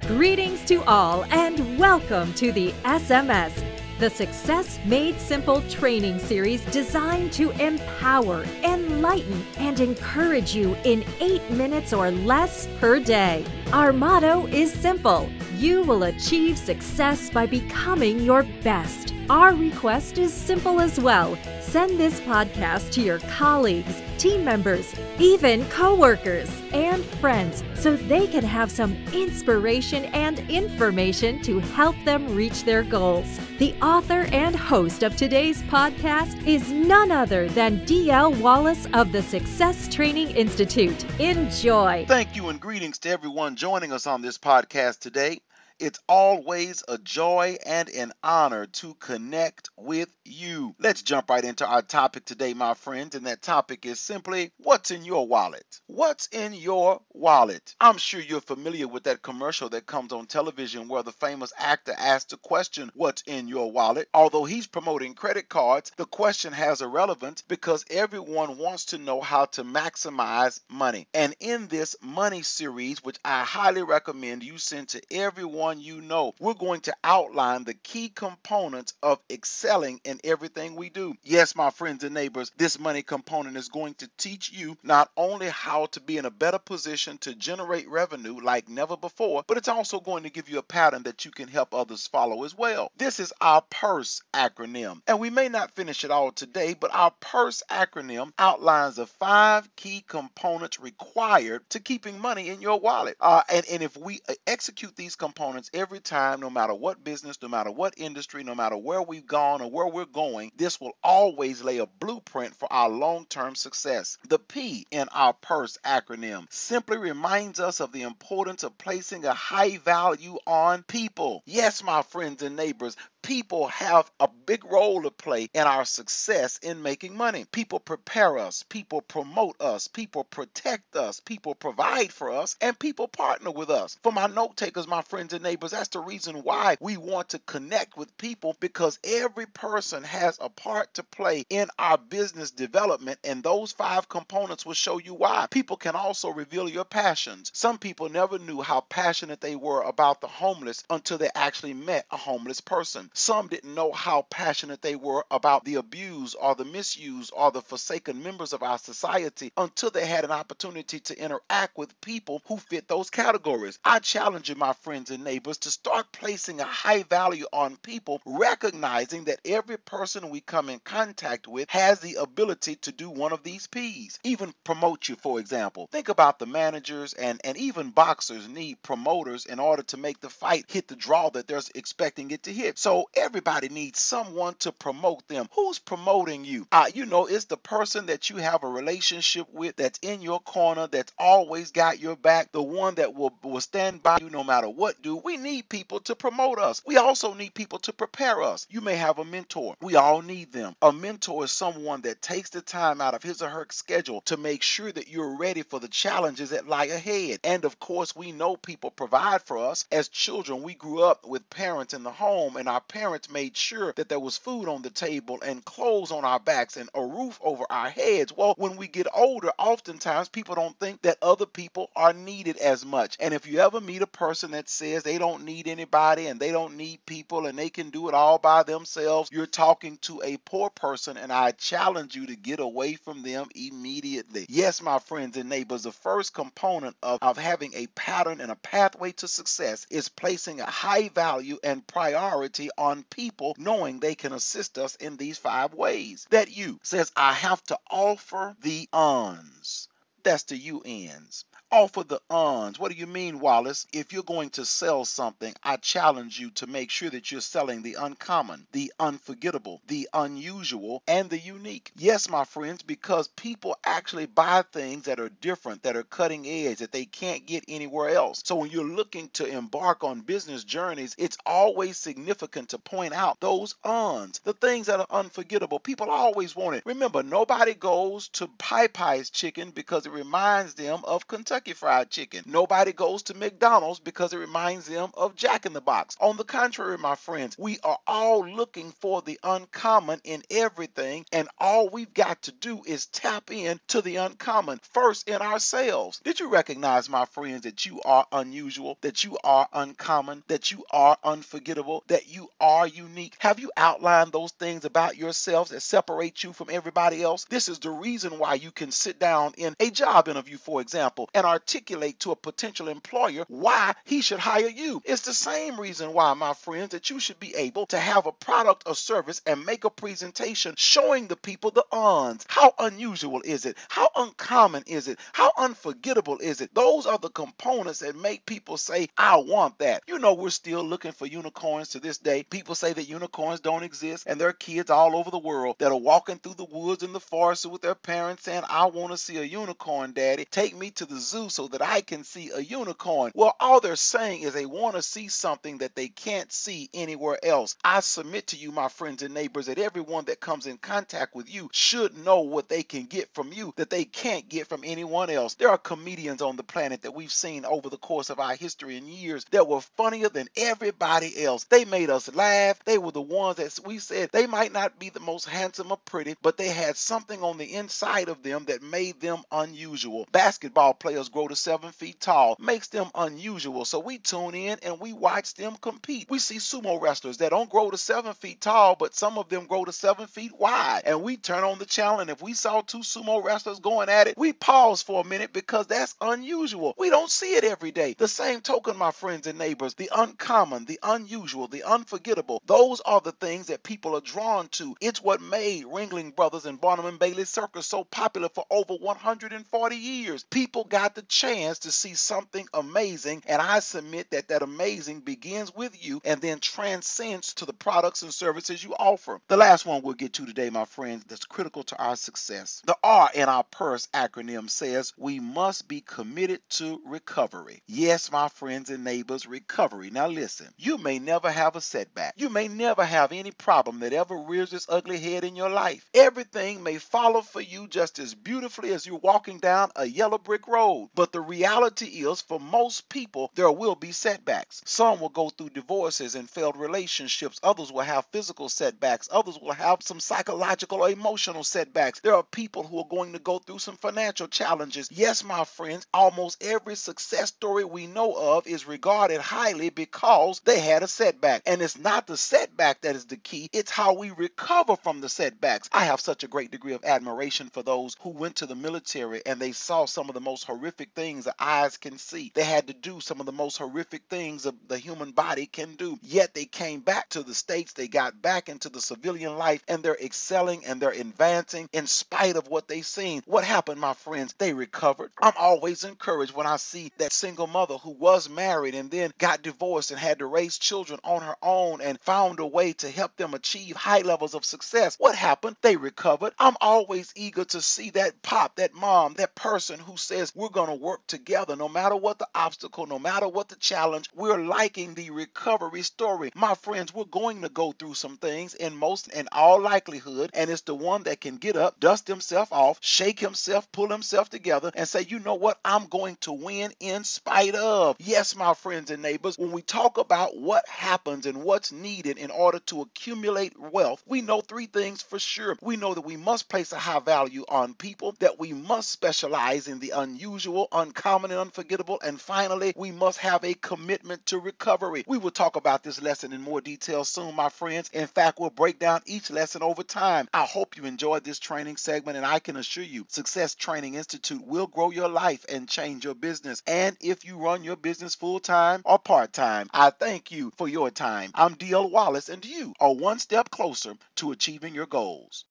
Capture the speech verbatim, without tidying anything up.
Greetings to all and welcome to the S M S, the Success Made Simple training series designed to empower, enlighten, and encourage you in eight minutes or less per day. Our motto is simple: you will achieve success by becoming your best. Our request is simple as well. Send this podcast to your colleagues, team members, even coworkers, and friends so they can have some inspiration and information to help them reach their goals. The author and host of today's podcast is none other than D L Wallace of the Success Training Institute. Enjoy. Thank you and greetings to everyone joining us on this podcast today. It's always a joy and an honor to connect with you. Let's jump right into our topic today, my friends, and that topic is simply, what's in your wallet? What's in your wallet? I'm sure you're familiar with that commercial that comes on television where the famous actor asks the question, what's in your wallet? Although he's promoting credit cards, the question has a relevance because everyone wants to know how to maximize money. And in this money series, which I highly recommend you send to everyone you know, we're going to outline the key components of excelling in everything we do. Yes, my friends and neighbors, this money component is going to teach you not only how to be in a better position to generate revenue like never before, but it's also going to give you a pattern that you can help others follow as well. This is our PURSE acronym, and we may not finish it all today, but our PURSE acronym outlines the five key components required to keeping money in your wallet. Uh, and, and if we execute these components every time, no matter what business, no matter what industry, no matter where we've gone or where we're going, this will always lay a blueprint for our long-term success. The P in our PURSE acronym simply reminds us of the importance of placing a high value on people. Yes, my friends and neighbors, people have a big role to play in our success in making money. People prepare us, people promote us, people protect us, people provide for us, and people partner with us. For my note takers, my friends and neighbors, that's the reason why we want to connect with people, because every person has a part to play in our business development, and those five components will show you why. People can also reveal your passions. Some people never knew how passionate they were about the homeless until they actually met a homeless person. Some didn't know how passionate they were about the abused or the misused or the forsaken members of our society until they had an opportunity to interact with people who fit those categories. I challenge you, my friends and neighbors, to start placing a high value on people, recognizing that every person we come in contact with has the ability to do one of these P's. Even promote you, for example. Think about the managers and, and even boxers need promoters in order to make the fight hit the draw that they're expecting it to hit. So everybody needs someone to promote them. Who's promoting you? Uh, you know, it's the person that you have a relationship with, that's in your corner, that's always got your back, the one that will, will stand by you no matter what do. We need people to promote us. We also need people to prepare us. You may have a mentor. We all need them. A mentor is someone that takes the time out of his or her schedule to make sure that you're ready for the challenges that lie ahead. And of course, we know people provide for us. As children, we grew up with parents in the home, and our parents made sure that there was food on the table and clothes on our backs and a roof over our heads. Well, when we get older, oftentimes people don't think that other people are needed as much. And if you ever meet a person that says they don't need anybody and they don't need people and they can do it all by themselves, you're talking to a poor person, and I challenge you to get away from them immediately. Yes, my friends and neighbors, the first component of, of having a pattern and a pathway to success is placing a high value and priority on people, knowing they can assist us in these five ways. That you says, I have to offer the uns. That's the U Ns. Offer the uns. What do you mean, Wallace? If you're going to sell something, I challenge you to make sure that you're selling the uncommon, the unforgettable, the unusual, and the unique. Yes, my friends, because people actually buy things that are different, that are cutting edge, that they can't get anywhere else. So when you're looking to embark on business journeys, it's always significant to point out those uns, the things that are unforgettable. People always want it. Remember, nobody goes to Pie Pie's Chicken because it reminds them of Kentucky. Kentucky Fried Chicken. Nobody goes to McDonald's because it reminds them of Jack in the Box. On the contrary, my friends, we are all looking for the uncommon in everything, and all we've got to do is tap in to the uncommon first in ourselves. Did you recognize, my friends, that you are unusual, that you are uncommon, that you are unforgettable, that you are unique? Have you outlined those things about yourselves that separate you from everybody else? This is the reason why you can sit down in a job interview, for example, and articulate to a potential employer why he should hire you. It's the same reason why, my friends, that you should be able to have a product or service and make a presentation showing the people the uns. How unusual is it? How uncommon is it? How unforgettable is it? Those are the components that make people say, I want that. You know, we're still looking for unicorns to this day. People say that unicorns don't exist, and there are kids all over the world that are walking through the woods and the forest with their parents saying, I want to see a unicorn, Daddy. Take me to the zoo so that I can see a unicorn. Well, all they're saying is they want to see something that they can't see anywhere else. I submit to you, my friends and neighbors, that everyone that comes in contact with you should know what they can get from you that they can't get from anyone else. There are comedians on the planet that we've seen over the course of our history and years that were funnier than everybody else. They made us laugh. They were the ones that we said they might not be the most handsome or pretty, but they had something on the inside of them that made them unusual. Basketball players grow to seven feet tall, makes them unusual, so we tune in and we watch them compete. We see sumo wrestlers that don't grow to seven feet tall, but some of them grow to seven feet wide, and we turn on the channel, and if we saw two sumo wrestlers going at it, we pause for a minute because that's unusual. We don't see it every day. The same token, my friends and neighbors, the uncommon, the unusual, the unforgettable, those are the things that people are drawn to. It's what made Ringling Brothers and Barnum and Bailey Circus so popular for over one hundred forty years. People got the chance to see something amazing, and I submit that that amazing begins with you and then transcends to the products and services you offer. The last one we'll get to today, my friends, that's critical to our success. The R in our PERS acronym says we must be committed to recovery. Yes, my friends and neighbors, recovery. Now listen, you may never have a setback. You may never have any problem that ever rears its ugly head in your life. Everything may follow for you just as beautifully as you're walking down a yellow brick road. But the reality is, for most people, there will be setbacks. Some will go through divorces and failed relationships. Others will have physical setbacks. Others will have some psychological or emotional setbacks. There are people who are going to go through some financial challenges. Yes, my friends, almost every success story we know of is regarded highly because they had a setback. And it's not the setback that is the key. It's how we recover from the setbacks. I have such a great degree of admiration for those who went to the military and they saw some of the most horrific things the eyes can see. They had to do some of the most horrific things of the human body can do. Yet they came back to the States. They got back into the civilian life, and they're excelling and they're advancing in spite of what they've seen. What happened, my friends? They recovered. I'm always encouraged when I see that single mother who was married and then got divorced and had to raise children on her own and found a way to help them achieve high levels of success. What happened? They recovered. I'm always eager to see that pop, that mom, that person who says we're going to work together no matter what the obstacle, no matter what the challenge. We're liking the recovery story. My friends, we're going to go through some things in most and all likelihood, and it's the one that can get up, dust himself off, shake himself, pull himself together, and say, you know what, I'm going to win in spite of. Yes, my friends and neighbors, when we talk about what happens and what's needed in order to accumulate wealth, we know three things for sure. We know that we must place a high value on people, that we must specialize in the unusual, uncommon, and unforgettable, and finally, we must have a commitment to recovery. We will talk about this lesson in more detail soon, my friends. In fact, we'll break down each lesson over time. I hope you enjoyed this training segment, and I can assure you, Success Training Institute will grow your life and change your business. And if you run your business full-time or part-time, I thank you for your time. I'm D L Wallace, and you are one step closer to achieving your goals.